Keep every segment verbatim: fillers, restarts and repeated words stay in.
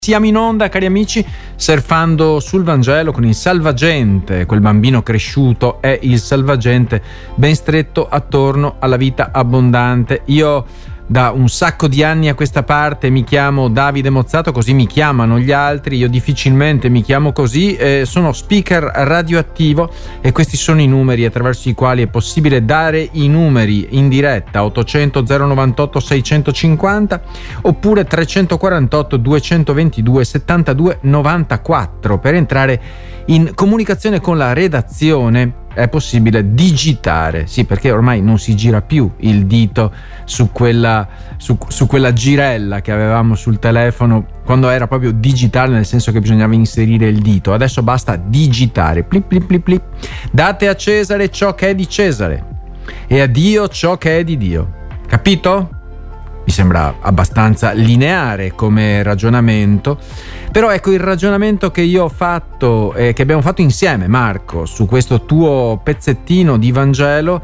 Siamo in onda, cari amici, surfando sul Vangelo con il Salvagente, quel bambino cresciuto è il Salvagente ben stretto attorno alla vita abbondante. Io da un sacco di anni a questa parte mi chiamo Davide Mozzato, così mi chiamano gli altri, io difficilmente mi chiamo così, eh, sono speaker radioattivo e questi sono i numeri attraverso i quali è possibile dare i numeri in diretta: ottocento zero novantotto seicentocinquanta oppure trecentoquarantotto duecentoventidue settantadue novantaquattro. Per entrare in comunicazione con la redazione è possibile digitare, sì, perché ormai non si gira più il dito su quella, su, su quella girella che avevamo sul telefono quando era proprio digitale, nel senso che bisognava inserire il dito. Adesso basta digitare, plip plip plip plip. Date a Cesare ciò che è di Cesare e a Dio ciò che è di Dio. Capito? Mi sembra abbastanza lineare come ragionamento, però ecco il ragionamento che io ho fatto e eh, che abbiamo fatto insieme, Marco, su questo tuo pezzettino di Vangelo,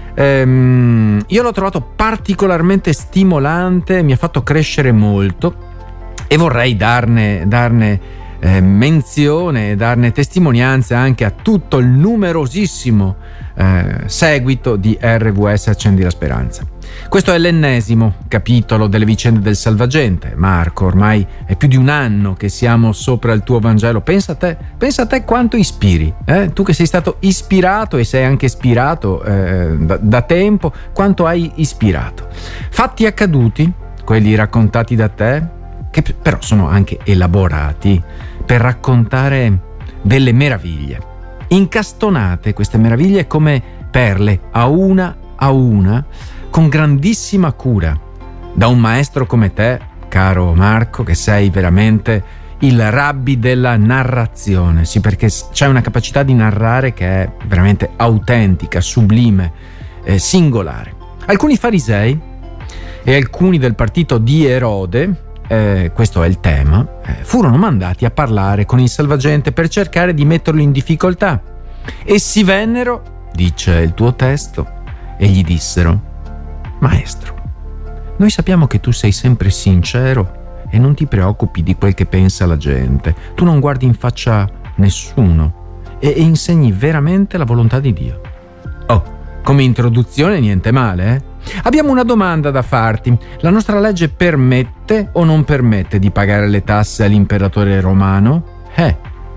ehm, io l'ho trovato particolarmente stimolante, mi ha fatto crescere molto e vorrei darne, darne eh, menzione, darne testimonianza anche a tutto il numerosissimo eh, seguito di R V S Accendi la Speranza. Questo è l'ennesimo capitolo delle vicende del Salvagente. Marco, ormai è più di un anno che siamo sopra il tuo Vangelo. Pensa a te, pensa a te quanto ispiri, eh? Tu che sei stato ispirato e sei anche ispirato eh, da, da tempo, quanto hai ispirato. Fatti accaduti, quelli raccontati da te, che però sono anche elaborati per raccontare delle meraviglie. Incastonate queste meraviglie come perle, a una a una, con grandissima cura, da un maestro come te, caro Marco, che sei veramente il rabbi della narrazione. Sì, perché c'è una capacità di narrare che è veramente autentica, sublime, eh, singolare. Alcuni farisei e alcuni del partito di Erode, eh, questo è il tema, eh, furono mandati a parlare con il Salvagente per cercare di metterlo in difficoltà. Essi vennero, dice il tuo testo, e gli dissero: Maestro, noi sappiamo che tu sei sempre sincero e non ti preoccupi di quel che pensa la gente. Tu non guardi in faccia nessuno e, e insegni veramente la volontà di Dio. Oh, come introduzione niente male, eh? Abbiamo una domanda da farti. La nostra legge permette o non permette di pagare le tasse all'imperatore romano? Eh,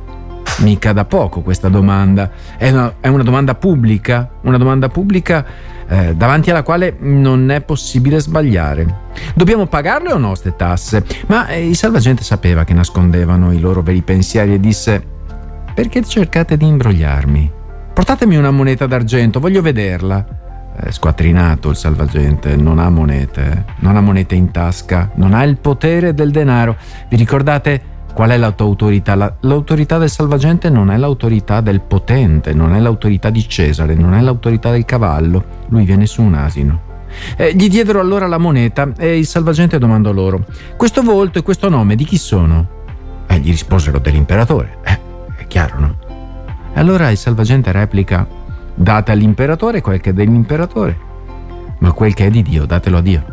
mica da poco questa domanda. È una, è una domanda pubblica, una domanda pubblica Eh, davanti alla quale non è possibile sbagliare. Dobbiamo pagarle o no ste tasse? Ma eh, il Salvagente sapeva che nascondevano i loro veri pensieri e disse: perché cercate di imbrogliarmi? Portatemi una moneta d'argento, voglio vederla. Eh, squattrinato il Salvagente, non ha monete, non ha monete in tasca, non ha il potere del denaro. Vi ricordate qual è la tua autorità? La, l'autorità del Salvagente non è l'autorità del potente, non è l'autorità di Cesare, non è l'autorità del cavallo. Lui viene su un asino. Eh, gli diedero allora la moneta e il Salvagente domandò loro: questo volto e questo nome di chi sono? E eh, gli risposero: dell'imperatore. Eh, è chiaro, no? E allora il Salvagente replica: date all'imperatore quel che è dell'imperatore, ma quel che è di Dio datelo a Dio.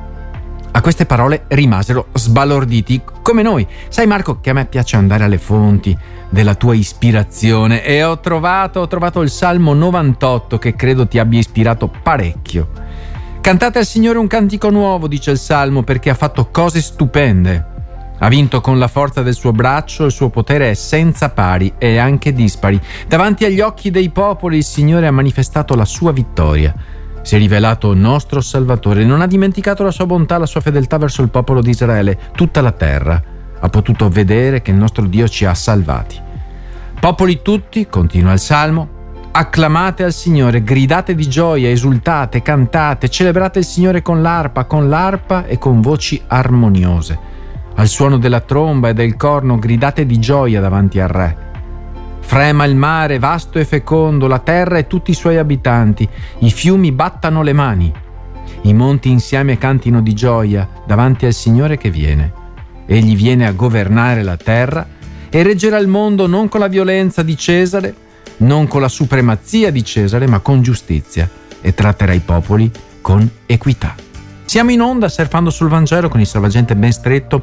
A queste parole rimasero sbalorditi, come noi. Sai, Marco, che a me piace andare alle fonti della tua ispirazione e ho trovato, ho trovato il Salmo novantotto che credo ti abbia ispirato parecchio. Cantate al Signore un cantico nuovo, dice il Salmo, perché ha fatto cose stupende. Ha vinto con la forza del suo braccio, il suo potere è senza pari e anche dispari. Davanti agli occhi dei popoli il Signore ha manifestato la sua vittoria. Si è rivelato nostro Salvatore, non ha dimenticato la sua bontà, la sua fedeltà verso il popolo di Israele. Tutta la terra ha potuto vedere che il nostro Dio ci ha salvati. Popoli tutti, continua il Salmo, acclamate al Signore, gridate di gioia, esultate, cantate, celebrate il Signore con l'arpa, con l'arpa e con voci armoniose. Al suono della tromba e del corno gridate di gioia davanti al Re. Frema il mare vasto e fecondo, la terra e tutti i suoi abitanti, i fiumi battano le mani, i monti insieme cantino di gioia davanti al Signore che viene. Egli viene a governare la terra e reggerà il mondo non con la violenza di Cesare, non con la supremazia di Cesare, ma con giustizia, e tratterà i popoli con equità. Siamo in onda surfando sul Vangelo con il Salvagente ben stretto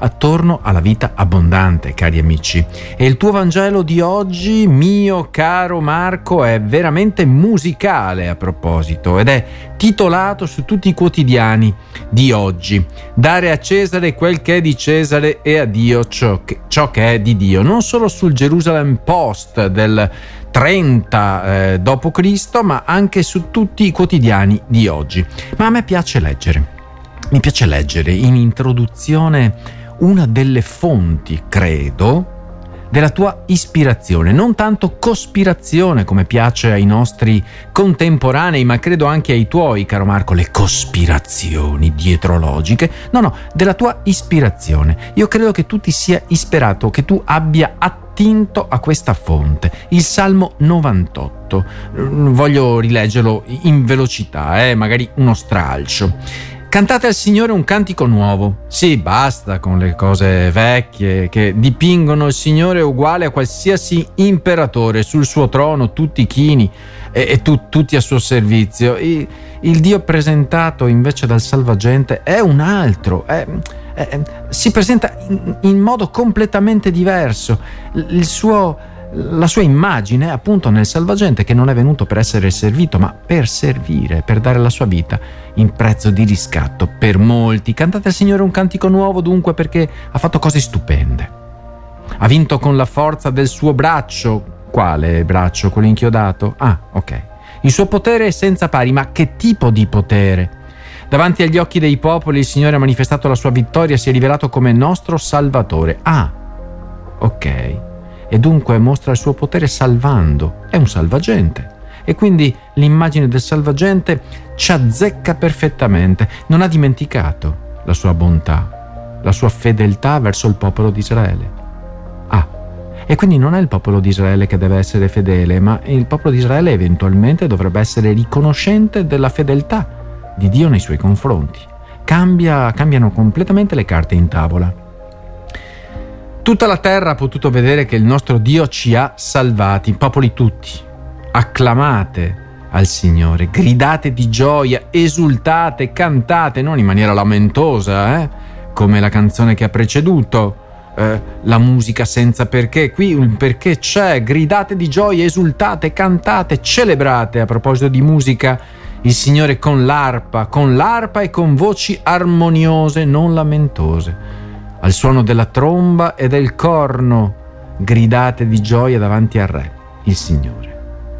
attorno alla vita abbondante, cari amici. E il tuo Vangelo di oggi, mio caro Marco, è veramente musicale a proposito ed è titolato su tutti i quotidiani di oggi: dare a Cesare quel che è di Cesare e a Dio ciò che, ciò che è di Dio. Non solo sul Jerusalem Post del trenta eh, dopo Cristo, ma anche su tutti i quotidiani di oggi. Ma a me piace leggere, mi piace leggere in introduzione una delle fonti, credo, della tua ispirazione, non tanto cospirazione come piace ai nostri contemporanei, ma credo anche ai tuoi, caro Marco, le cospirazioni dietrologiche. No, no, della tua ispirazione. Io credo che tu ti sia ispirato, che tu abbia attinto a questa fonte, il Salmo novantotto. Voglio rileggerlo in velocità, eh, magari uno stralcio. Cantate al Signore un cantico nuovo. Sì, basta con le cose vecchie che dipingono il Signore uguale a qualsiasi imperatore sul suo trono, tutti chini e, e tu, tutti a suo servizio. Il, il Dio presentato invece dal Salvagente è un altro, è, è, si presenta in, in modo completamente diverso. Il suo... La sua immagine appunto nel Salvagente, che non è venuto per essere servito ma per servire, per dare la sua vita in prezzo di riscatto per molti. Cantate al Signore un cantico nuovo dunque perché ha fatto cose stupende. Ha vinto con la forza del suo braccio. Quale braccio? Quello inchiodato? Ah, ok. Il suo potere è senza pari. Ma che tipo di potere? Davanti agli occhi dei popoli il Signore ha manifestato la sua vittoria, si è rivelato come nostro Salvatore. Ah, ok. E dunque mostra il suo potere salvando, è un salvagente. E quindi l'immagine del salvagente ci azzecca perfettamente. Non ha dimenticato la sua bontà, la sua fedeltà verso il popolo di Israele. Ah, e quindi non è il popolo di Israele che deve essere fedele, ma il popolo di Israele eventualmente dovrebbe essere riconoscente della fedeltà di Dio nei suoi confronti. Cambia, cambiano completamente le carte in tavola. Tutta la terra ha potuto vedere che il nostro Dio ci ha salvati, popoli tutti. Acclamate al Signore, gridate di gioia, esultate, cantate, non in maniera lamentosa, eh? come la canzone che ha preceduto, eh, la musica senza perché. Qui un perché c'è, gridate di gioia, esultate, cantate, celebrate. A proposito di musica, il Signore con l'arpa, con l'arpa e con voci armoniose, non lamentose. Al suono della tromba e del corno, gridate di gioia davanti al Re, il Signore.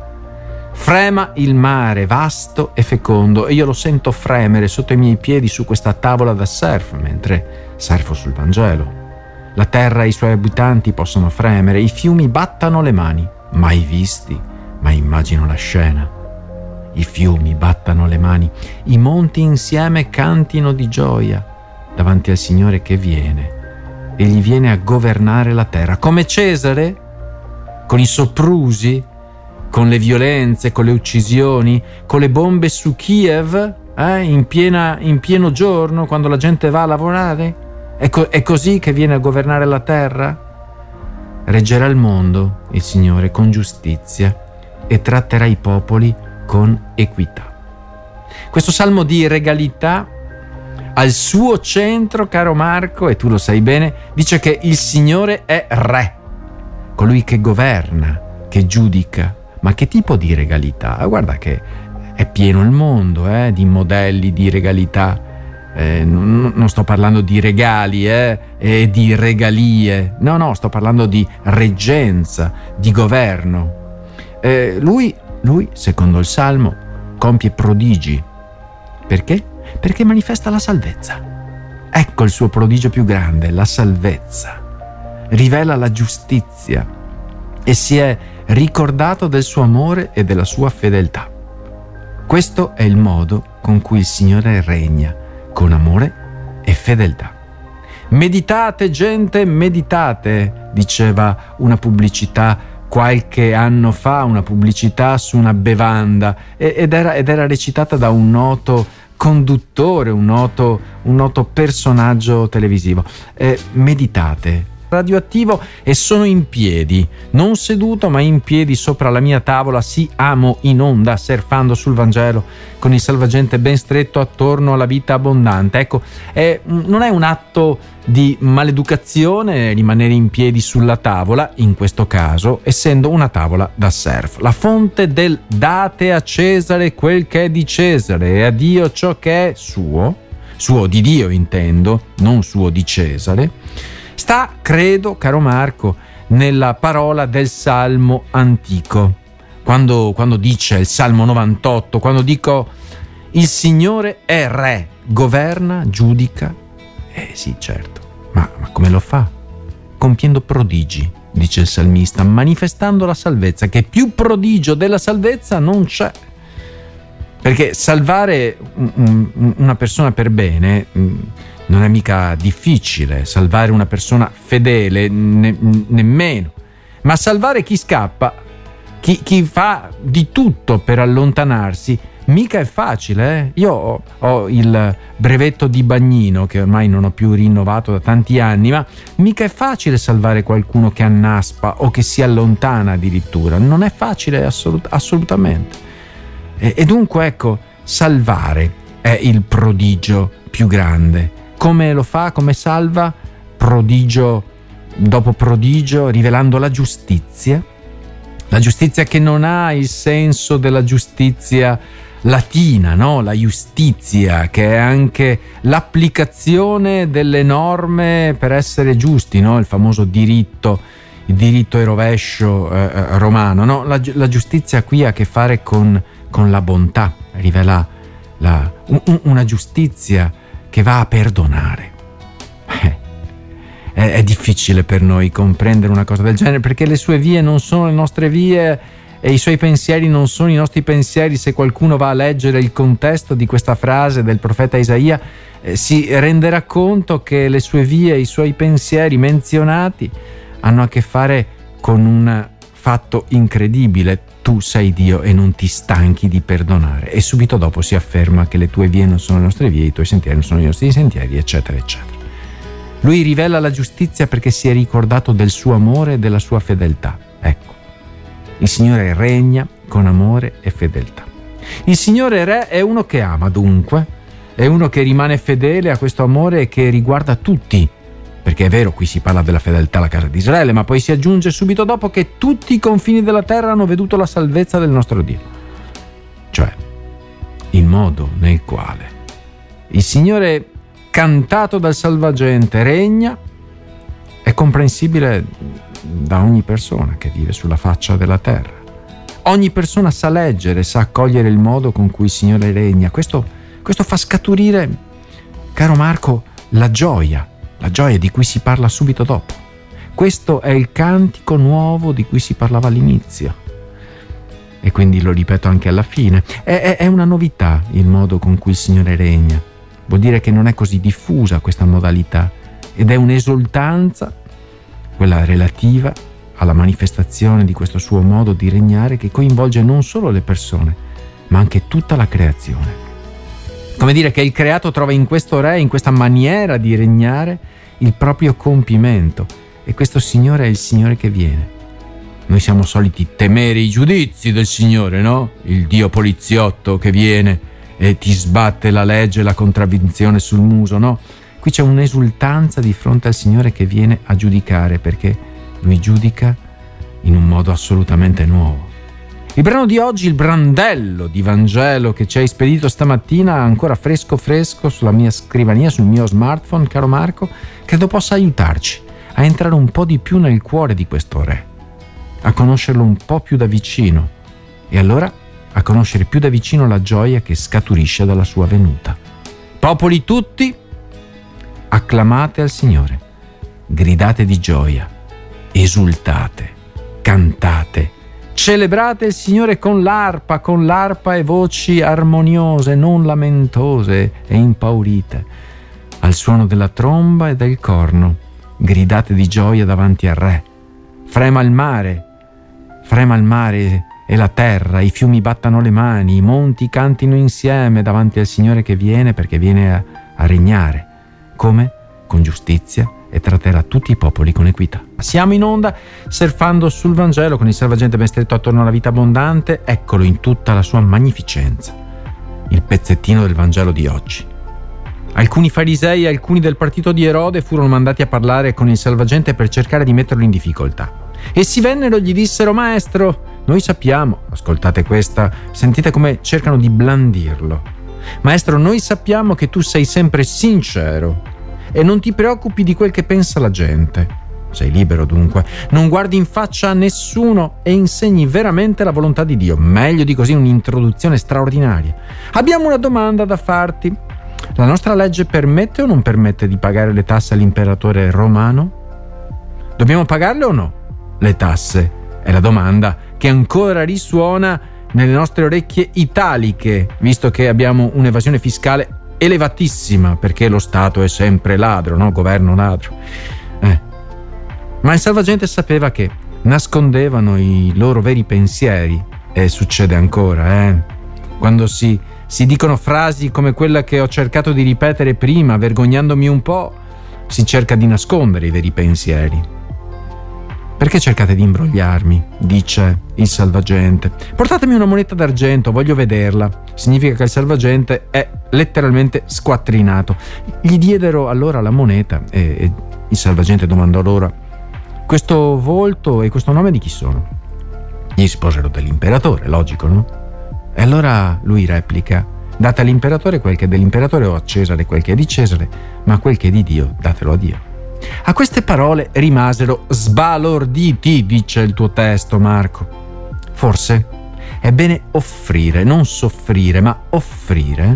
Frema il mare, vasto e fecondo, e io lo sento fremere sotto i miei piedi su questa tavola da surf, mentre surfo sul Vangelo. La terra e i suoi abitanti possono fremere, i fiumi battano le mani, mai visti, ma immagino la scena. I fiumi battano le mani, i monti insieme cantino di gioia davanti al Signore che viene e gli viene a governare la terra come Cesare, con i soprusi, con le violenze, con le uccisioni, con le bombe su Kiev, eh, in, piena, in pieno giorno, quando la gente va a lavorare. È, co- è così che viene a governare la terra? Reggerà il mondo il Signore con giustizia e tratterà i popoli con equità. Questo salmo di regalità al suo centro, caro Marco, e tu lo sai bene, dice che il Signore è Re, colui che governa, che giudica. Ma che tipo di regalità? Guarda che è pieno il mondo eh, di modelli di regalità. Eh, non, non sto parlando di regali eh, e di regalie. No, no, sto parlando di reggenza, di governo. Eh, lui, lui, secondo il Salmo, compie prodigi. Perché? Perché manifesta la salvezza. Ecco il suo prodigio più grande, la salvezza. Rivela la giustizia e si è ricordato del suo amore e della sua fedeltà. Questo è il modo con cui il Signore regna, con amore e fedeltà. Meditate, gente, meditate, diceva una pubblicità qualche anno fa, una pubblicità su una bevanda, ed era, ed era recitata da un noto conduttore, un noto, un noto personaggio televisivo. Eh, meditate, radioattivo e sono in piedi, non seduto ma in piedi sopra la mia tavola, sì, amo in onda, surfando sul Vangelo con il salvagente ben stretto attorno alla vita abbondante. Ecco, è, non è un atto di maleducazione rimanere in piedi sulla tavola, in questo caso, essendo una tavola da surf. La fonte del date a Cesare quel che è di Cesare e a Dio ciò che è suo, suo di Dio intendo, non suo di Cesare, sta, credo, caro Marco, nella parola del Salmo antico. Quando, quando dice il Salmo novantotto, quando dico il Signore è re, governa, giudica, eh sì, certo, ma, ma come lo fa? Compiendo prodigi, dice il salmista, manifestando la salvezza, che più prodigio della salvezza non c'è. Perché salvare una persona per bene non è mica difficile, salvare una persona fedele ne, nemmeno, ma salvare chi scappa, chi, chi fa di tutto per allontanarsi, mica è facile. Eh? Io ho, ho il brevetto di bagnino che ormai non ho più rinnovato da tanti anni, ma mica è facile salvare qualcuno che annaspa o che si allontana addirittura, non è facile assolut- assolutamente. E, e dunque ecco, salvare è il prodigio più grande. Come lo fa? Come salva? Prodigio dopo prodigio, rivelando la giustizia, la giustizia che non ha il senso della giustizia latina, no? La giustizia, che è anche l'applicazione delle norme per essere giusti, no? Il famoso diritto, il diritto e rovescio eh, romano, no? La, la giustizia qui ha a che fare con, con la bontà, rivela la, un, una giustizia che va a perdonare. Eh, è, è difficile per noi comprendere una cosa del genere, perché le sue vie non sono le nostre vie e i suoi pensieri non sono i nostri pensieri. Se qualcuno va a leggere il contesto di questa frase del profeta Isaia, eh, si renderà conto che le sue vie, i suoi pensieri menzionati hanno a che fare con un fatto incredibile: tu sei Dio e non ti stanchi di perdonare. E subito dopo si afferma che le tue vie non sono le nostre vie, i tuoi sentieri non sono i nostri sentieri, eccetera eccetera. Lui rivela la giustizia perché si è ricordato del suo amore e della sua fedeltà. Ecco, il Signore regna con amore e fedeltà. Il Signore Re è uno che ama, dunque, è uno che rimane fedele a questo amore e che riguarda tutti. Perché è vero, qui si parla della fedeltà alla casa di Israele, ma poi si aggiunge subito dopo che tutti i confini della terra hanno veduto la salvezza del nostro Dio. Cioè, il modo nel quale il Signore, cantato dal salvagente, regna è comprensibile da ogni persona che vive sulla faccia della terra. Ogni persona sa leggere, sa accogliere il modo con cui il Signore regna. Questo, questo fa scaturire, caro Marco, la gioia. La gioia di cui si parla subito dopo. Questo è il cantico nuovo di cui si parlava all'inizio. E quindi lo ripeto anche alla fine. È, è, è una novità il modo con cui il Signore regna. Vuol dire che non è così diffusa questa modalità. Ed è un'esultanza, quella relativa alla manifestazione di questo suo modo di regnare, che coinvolge non solo le persone, ma anche tutta la creazione. Come dire che il creato trova in questo re, in questa maniera di regnare, il proprio compimento. E questo Signore è il Signore che viene. Noi siamo soliti temere i giudizi del Signore, no? Il Dio poliziotto che viene e ti sbatte la legge e la contravvenzione sul muso, no? Qui c'è un'esultanza di fronte al Signore che viene a giudicare, perché Lui giudica in un modo assolutamente nuovo. Il brano di oggi, il brandello di Vangelo che ci hai spedito stamattina, ancora fresco fresco sulla mia scrivania, sul mio smartphone, caro Marco, credo possa aiutarci a entrare un po' di più nel cuore di questo re, a conoscerlo un po' più da vicino e allora a conoscere più da vicino la gioia che scaturisce dalla sua venuta. Popoli tutti, acclamate al Signore, gridate di gioia, esultate, cantate, celebrate il Signore con l'arpa, con l'arpa e voci armoniose, non lamentose e impaurite. Al suono della tromba e del corno, gridate di gioia davanti al Re. Frema il mare, frema il mare e la terra, i fiumi battano le mani, i monti cantino insieme davanti al Signore che viene, perché viene a, a regnare. Come? Con giustizia e tratterà tutti i popoli con equità. Siamo in onda surfando sul Vangelo con il salvagente ben stretto attorno alla vita abbondante. Eccolo in tutta la sua magnificenza, il pezzettino del Vangelo di oggi. Alcuni farisei e alcuni del partito di Erode furono mandati a parlare con il salvagente per cercare di metterlo in difficoltà. Essi vennero e gli dissero: maestro, noi sappiamo, ascoltate questa, sentite come cercano di blandirlo. Maestro, noi sappiamo che tu sei sempre sincero e non ti preoccupi di quel che pensa la gente. Sei libero dunque, non guardi in faccia a nessuno e insegni veramente la volontà di Dio. Meglio di così, un'introduzione straordinaria. Abbiamo una domanda da farti. La nostra legge permette o non permette di pagare le tasse all'imperatore romano? Dobbiamo pagarle o no? Le tasse è la domanda che ancora risuona nelle nostre orecchie italiche, visto che abbiamo un'evasione fiscale elevatissima, perché lo Stato è sempre ladro, no? Governo ladro. Eh. Ma il salvagente sapeva che nascondevano i loro veri pensieri, e succede ancora, eh? Quando si, si dicono frasi come quella che ho cercato di ripetere prima, vergognandomi un po', si cerca di nascondere i veri pensieri. Perché cercate di imbrogliarmi? Dice il salvagente. Portatemi una moneta d'argento, voglio vederla. Significa che il salvagente è letteralmente squattrinato. Gli diedero allora la moneta e, e il salvagente domandò loro: questo volto e questo nome di chi sono? Gli risposero: dell'imperatore, logico, no? E allora lui replica: date all'imperatore quel che è dell'imperatore, o a Cesare quel che è di Cesare, ma quel che è di Dio datelo a Dio. A queste parole rimasero sbalorditi, dice il tuo testo, Marco. Forse è bene offrire, non soffrire, ma offrire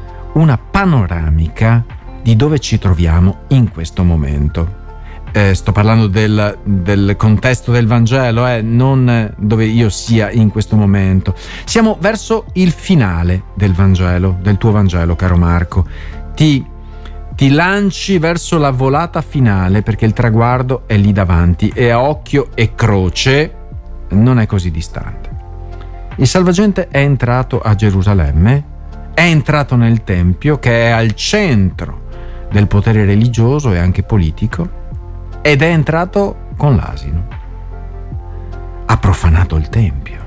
una panoramica di dove ci troviamo in questo momento. Eh, sto parlando del, del contesto del Vangelo, eh, non dove io sia in questo momento. Siamo verso il finale del Vangelo, del tuo Vangelo, caro Marco. Ti Ti lanci verso la volata finale perché il traguardo è lì davanti e a occhio e croce non è così distante. Il salvagente è entrato a Gerusalemme, è entrato nel Tempio che è al centro del potere religioso e anche politico, ed è entrato con l'asino. Ha profanato il Tempio.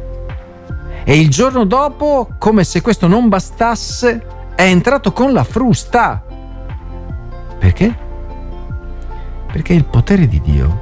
E il giorno dopo, come se questo non bastasse, è entrato con la frusta. Perché? Perché il potere di Dio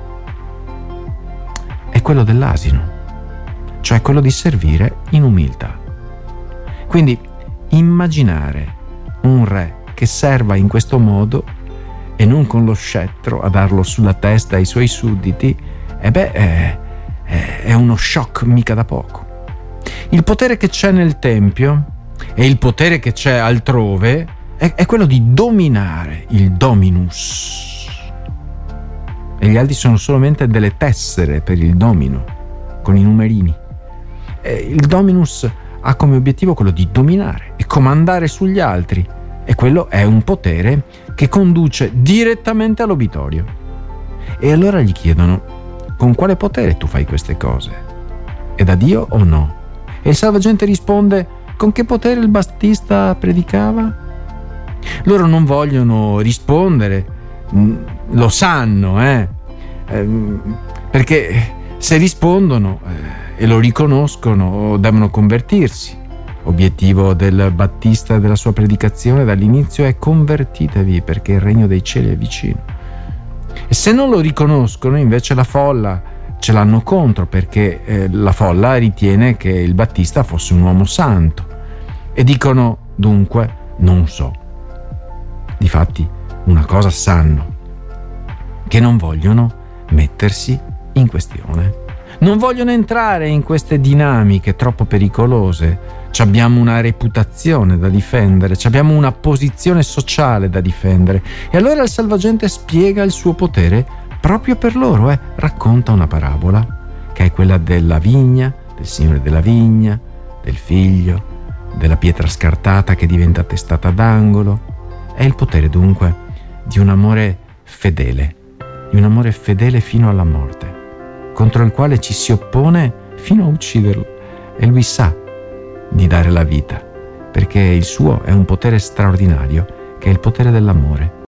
è quello dell'asino, cioè quello di servire in umiltà. Quindi immaginare un re che serva in questo modo e non con lo scettro a darlo sulla testa ai suoi sudditi, e beh, è, è uno shock mica da poco. Il potere che c'è nel Tempio e il potere che c'è altrove è quello di dominare il dominus, e gli altri sono solamente delle tessere per il domino con i numerini. E il dominus ha come obiettivo quello di dominare e comandare sugli altri, e quello è un potere che conduce direttamente all'obitorio. E allora gli chiedono: con quale potere tu fai queste cose? È da Dio o no? E il salvagente risponde: con che potere il Battista predicava? Loro non vogliono rispondere, lo sanno, eh? Perché se rispondono eh, e lo riconoscono devono convertirsi. Obiettivo del Battista e della sua predicazione dall'inizio è: convertitevi perché il regno dei cieli è vicino. E se non lo riconoscono, invece, la folla ce l'hanno contro, perché eh, la folla ritiene che il Battista fosse un uomo santo, e dicono dunque: non so. Difatti una cosa sanno, che non vogliono mettersi in questione, non vogliono entrare in queste dinamiche troppo pericolose. Ci abbiamo una reputazione da difendere, ci abbiamo una posizione sociale da difendere, e allora il salvagente spiega il suo potere proprio per loro, eh? Racconta una parabola che è quella della vigna, del signore della vigna, del figlio, della pietra scartata che diventa testata d'angolo. È il potere dunque di un amore fedele, di un amore fedele fino alla morte, contro il quale ci si oppone fino a ucciderlo, e lui sa di dare la vita, perché il suo è un potere straordinario, che è il potere dell'amore.